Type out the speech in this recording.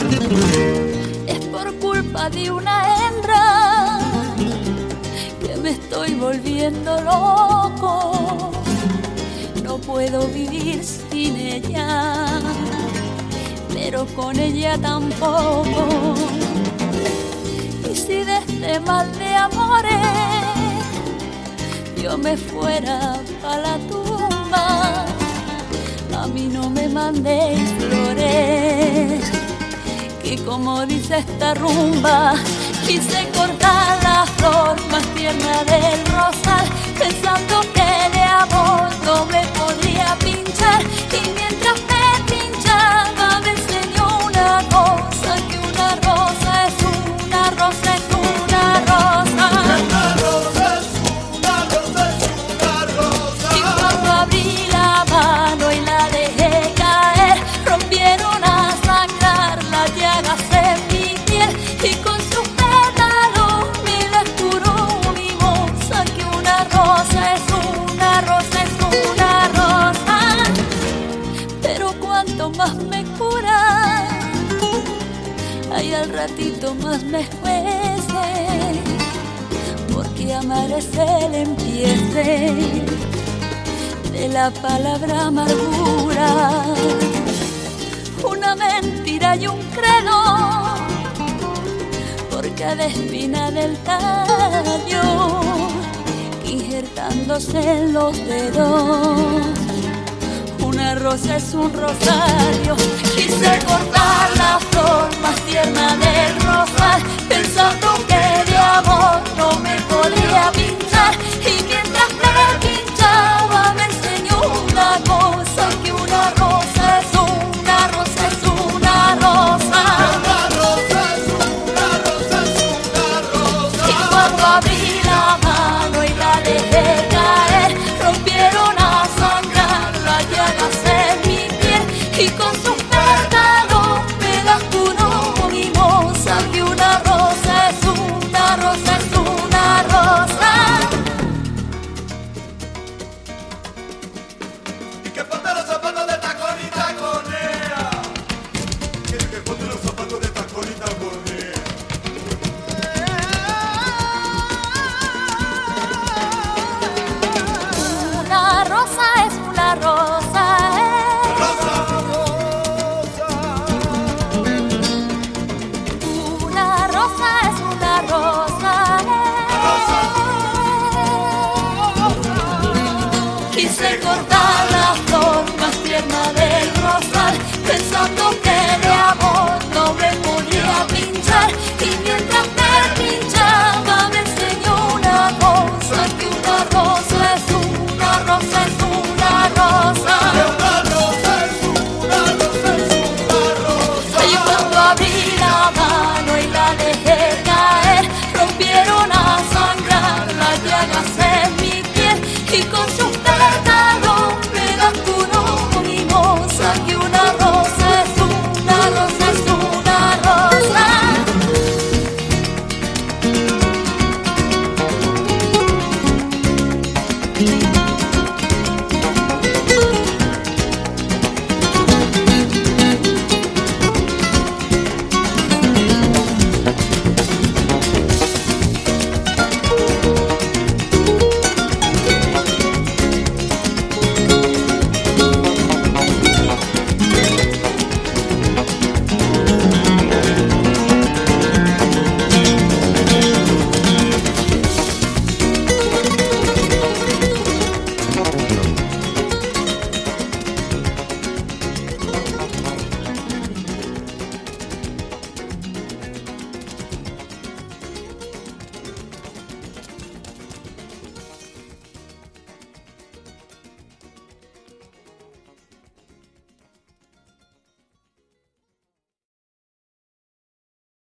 Es por culpa de una hembra que me estoy volviendo loco. No puedo vivir sin ella, pero con ella tampoco. Y si de este mal de amores yo me fuera pa' la tumba, a mí no me mandéis flores, que como dice esta rumba, quise cortar la flor más tierna del rosal, pensando que de amor no me podría pinchar. Y mientras me pinchaba me enseñó una cosa, que una rosa es una rosa es una rosa. Una rosa es una rosa es una rosa. Y cuando abrí la mano y la dejé caer, rompieron a sangrar las llagas en mi piel, y con sus pétalos me las curó mi moza, que una rosa es una rosa es una rosa. Pero cuanto más me cura, ay, al ratito más me juece, porque amar es el empiece de la palabra amargura. Una mentira y un credo por cada espina del tallo, injertándose en los dedos. Una rosa es un rosario, quise